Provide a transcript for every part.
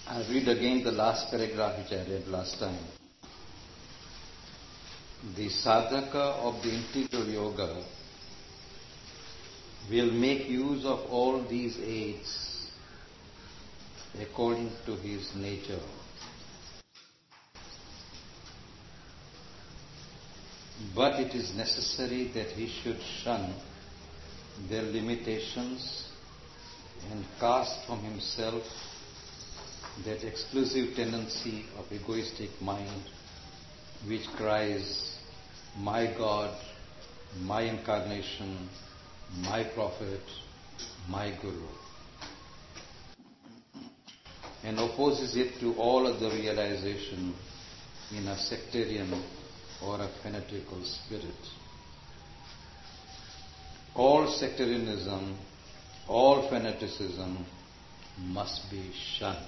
I'll read again the last paragraph which I read last time. The sadhaka of the integral yoga will make use of all these aids according to his nature. But it is necessary that he should shun their limitations and cast from himself that exclusive tendency of egoistic mind which cries, my God, my incarnation, my prophet, my guru, and opposes it to all other realization in a sectarian or a fanatical spirit. All sectarianism, all fanaticism must be shunned,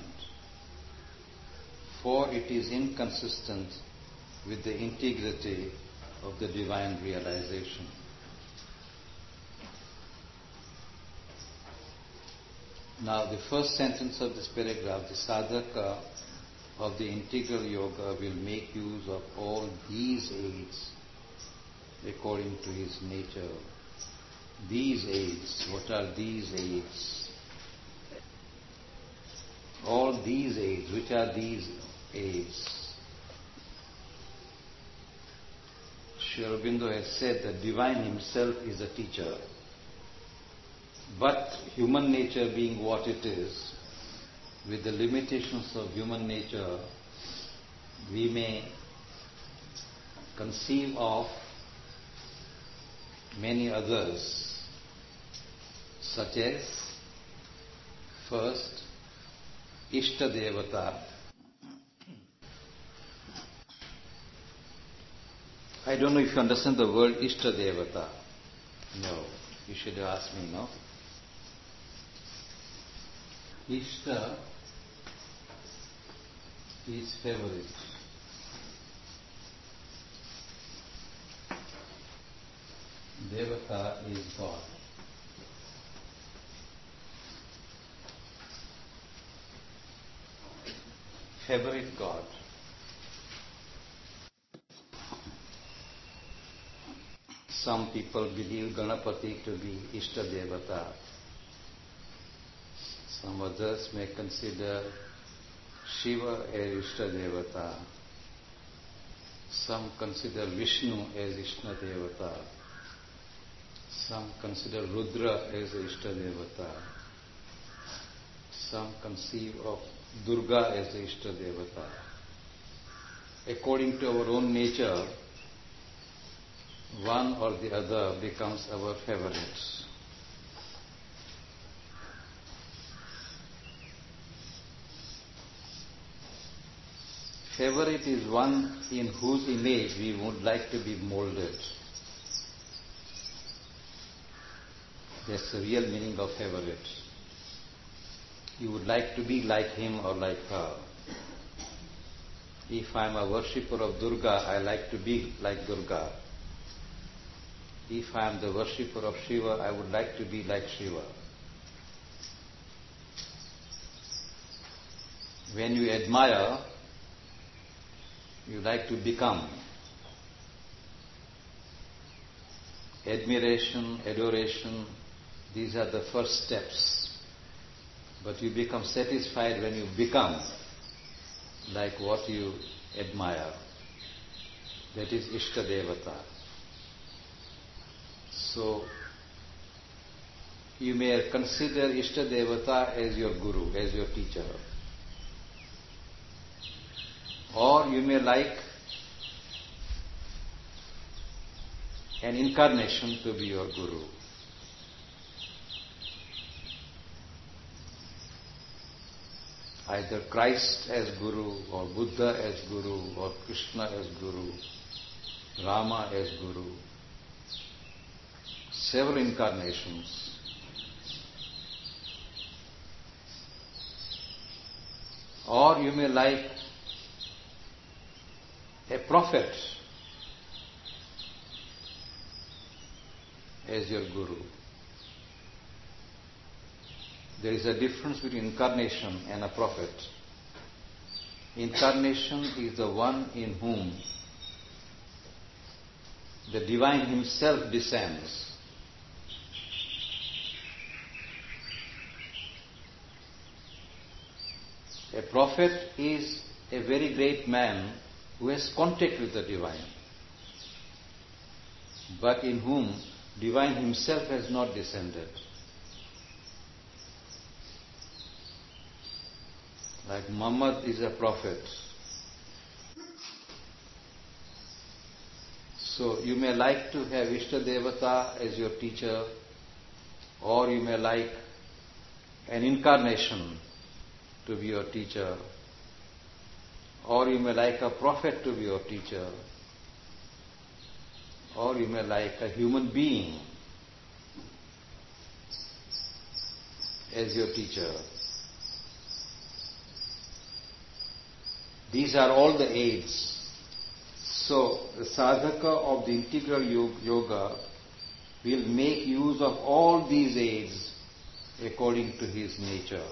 for it is inconsistent with the integrity of the divine realization. Now, the first sentence of this paragraph, the sadhaka of the integral yoga will make use of all these aids according to his nature. These aids, what are these aids? All these aids, which are these aids? Sri Aurobindo has said that divine himself is a teacher. But human nature being what it is, with the limitations of human nature, we may conceive of many others, such as, first, Ishta Devata. I don't know if you understand the word Ishta Devata. No, you should ask me, no? Ishta is favorite. Devata is God. Favorite God. Some people believe Ganapati to be Ishta Devata. Some others may consider Shiva as Ishta Devata. Some consider Vishnu as Ishta Devata. Some consider Rudra as Ishta Devata. Some conceive of Durga as Ishta Devata. According to our own nature, one or the other becomes our favorites. Favorite is one in whose image we would like to be molded. That's the real meaning of favorite. You would like to be like him or like her. If I am a worshipper of Durga, I like to be like Durga. If I am the worshipper of Shiva, I would like to be like Shiva. When you admire, you like to become. Admiration, adoration, these are the first steps. But you become satisfied when you become like what you admire. That is Ishta Devata. So, you may consider Ishta Devata as your guru, as your teacher. Or you may like an incarnation to be your guru. Either Christ as guru, or Buddha as guru, or Krishna as guru, Rama as guru. Several incarnations. Or you may like a prophet as your guru. There is a difference between incarnation and a prophet. Incarnation is the one in whom the divine himself descends. A prophet is a very great man who has contact with the divine, but in whom divine himself has not descended. Like Muhammad is a prophet. So you may like to have Ishtadevata as your teacher, or you may like an incarnation to be your teacher, or you may like a prophet to be your teacher, or you may like a human being as your teacher. These are all the aids. So the sadhaka of the integral yoga will make use of all these aids according to his nature.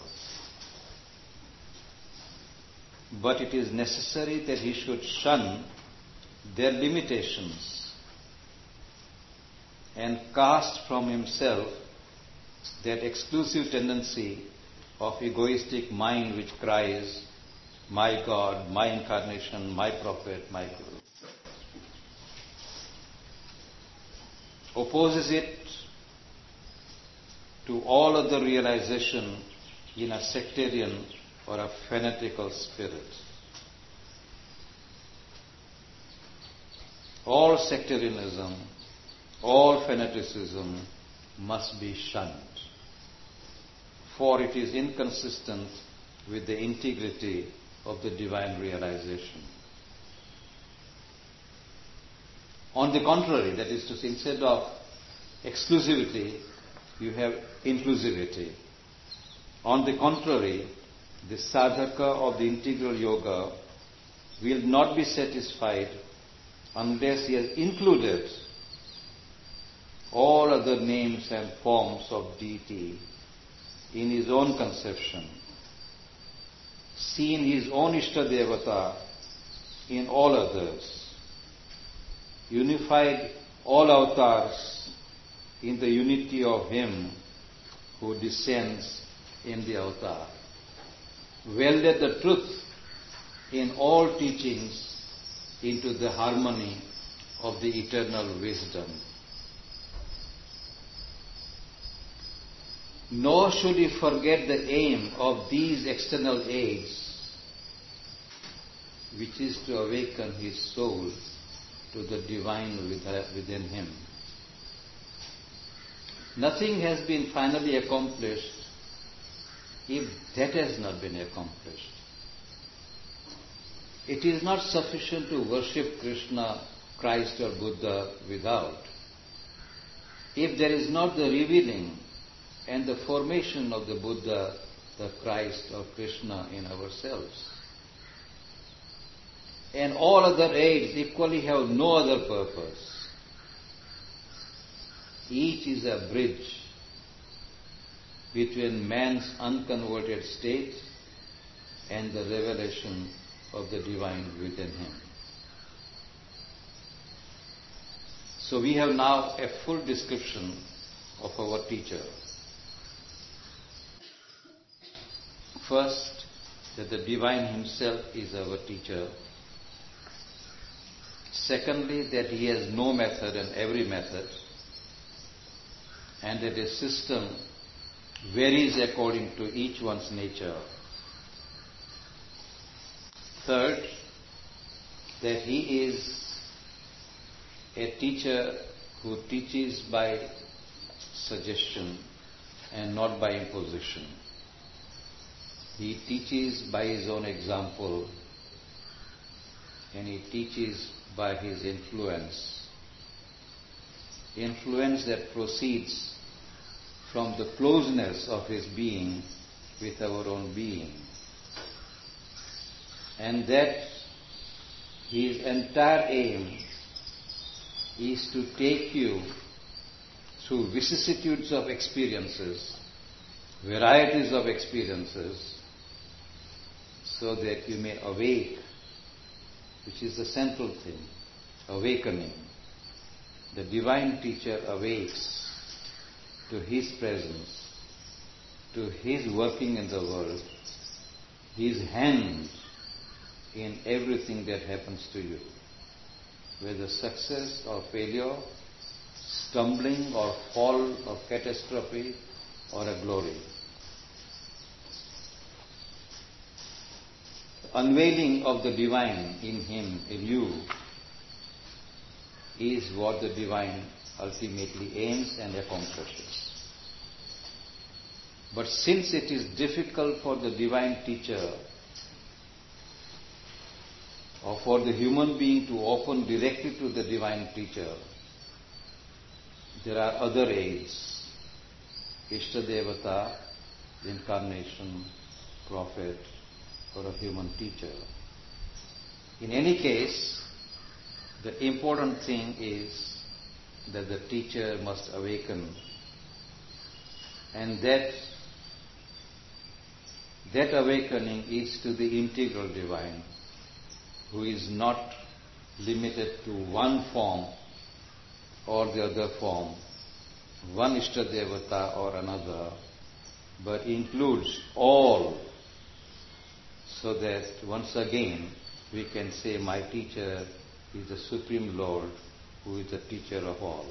But it is necessary that he should shun their limitations and cast from himself that exclusive tendency of egoistic mind which cries, my God, my incarnation, my prophet, my Guru. Opposes it to all other realization in a sectarian or a fanatical spirit. All sectarianism, all fanaticism must be shunned, for it is inconsistent with the integrity of the divine realization. On the contrary, that is to say, instead of exclusivity, you have inclusivity. On the contrary, the sadhaka of the integral yoga will not be satisfied unless he has included all other names and forms of deity in his own conception, seen his own Ishtadevata in all others, unified all avatars in the unity of him who descends in the avatar, welded the truth in all teachings into the harmony of the eternal wisdom. Nor should he forget the aim of these external aids, which is to awaken his soul to the divine within him. Nothing has been finally accomplished if that has not been accomplished. It is not sufficient to worship Krishna, Christ or Buddha without. If there is not the revealing and the formation of the Buddha, the Christ or Krishna in ourselves. And all other aids equally have no other purpose. Each is a bridge between man's unconverted state and the revelation of the divine within him. So we have now a full description of our teacher. First, that the divine himself is our teacher. Secondly, that he has no method and every method, and that his system varies according to each one's nature. Third, that he is a teacher who teaches by suggestion and not by imposition. He teaches by his own example, and he teaches by his influence that proceeds from the closeness of his being with our own being, and that his entire aim is to take you through vicissitudes of experiences, varieties of experiences, so that you may awake, which is the central thing, awakening. The divine teacher awakes to his presence, to his working in the world, his hand in everything that happens to you, whether success or failure, stumbling or fall or catastrophe or a glory. Unveiling of the divine in him, in you, is what the divine ultimately aims and accomplishes. But since it is difficult for the divine teacher or for the human being to open directly to the divine teacher, there are other aids, Ishtadevata, incarnation, prophet, or a human teacher. In any case, the important thing is that the teacher must awaken, and that awakening is to the integral divine, who is not limited to one form or the other form, one Ishtadevata or another, but includes all, so that once again we can say, my teacher is the Supreme Lord, who is the teacher of all.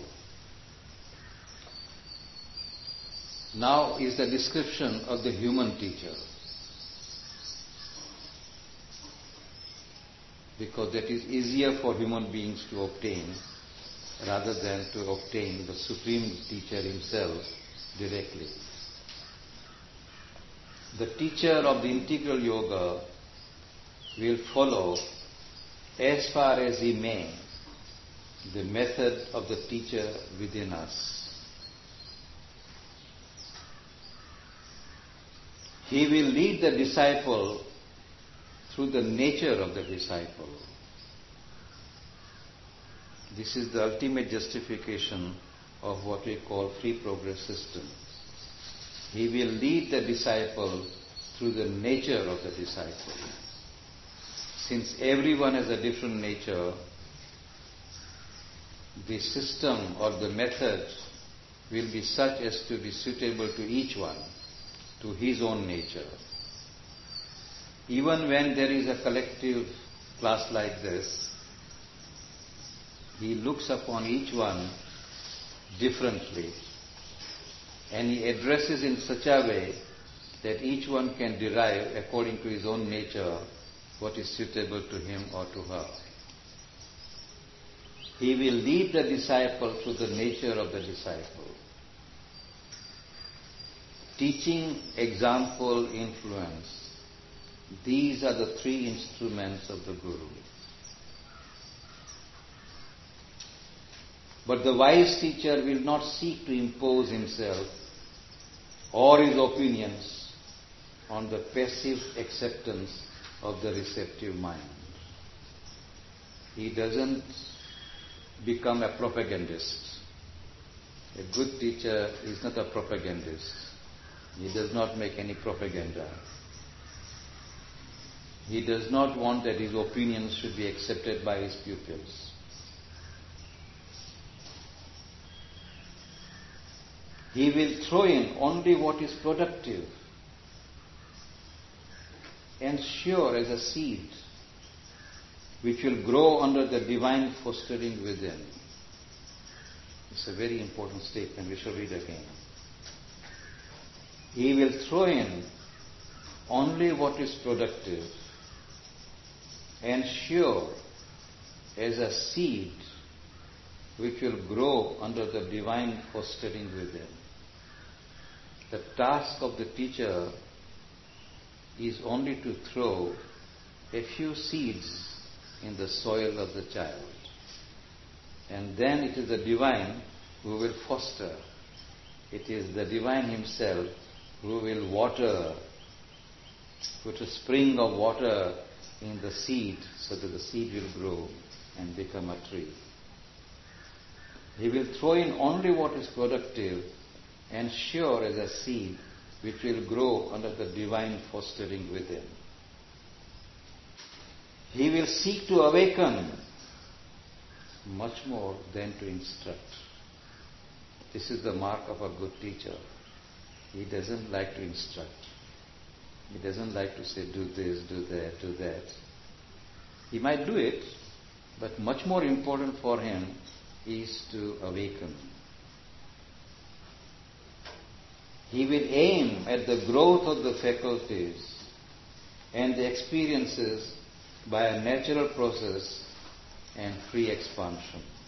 Now is the description of the human teacher, because that is easier for human beings to obtain rather than to obtain the Supreme Teacher himself directly. The teacher of the integral yoga will follow, as far as he may, the method of the teacher within us. He will lead the disciple through the nature of the disciple. This is the ultimate justification of what we call free progress system. He will lead the disciple through the nature of the disciple. Since everyone has a different nature, the system or the method will be such as to be suitable to each one, to his own nature. Even when there is a collective class like this, he looks upon each one differently, and he addresses in such a way that each one can derive, according to his own nature, what is suitable to him or to her. He will lead the disciple through the nature of the disciple. Teaching, example, influence. These are the three instruments of the Guru. But the wise teacher will not seek to impose himself or his opinions on the passive acceptance of the receptive mind. He doesn't become a propagandist. A good teacher is not a propagandist. He does not make any propaganda. He does not want that his opinions should be accepted by his pupils. He will throw in only what is productive and sure as a seed, which will grow under the divine fostering within. It's a very important statement. We shall read again. He will throw in only what is productive and sure as a seed, which will grow under the divine fostering within. The task of the teacher is only to throw a few seeds in the soil of the child. And then it is the divine who will foster. It is the divine himself who will water, put a spring of water in the seed so that the seed will grow and become a tree. He will throw in only what is productive and sure as a seed, which will grow under the divine fostering within. He will seek to awaken much more than to instruct. This is the mark of a good teacher. He doesn't like to instruct. He doesn't like to say, do this, do that, do that. He might do it, but much more important for him is to awaken. He will aim at the growth of the faculties and the experiences by a natural process and free expansion.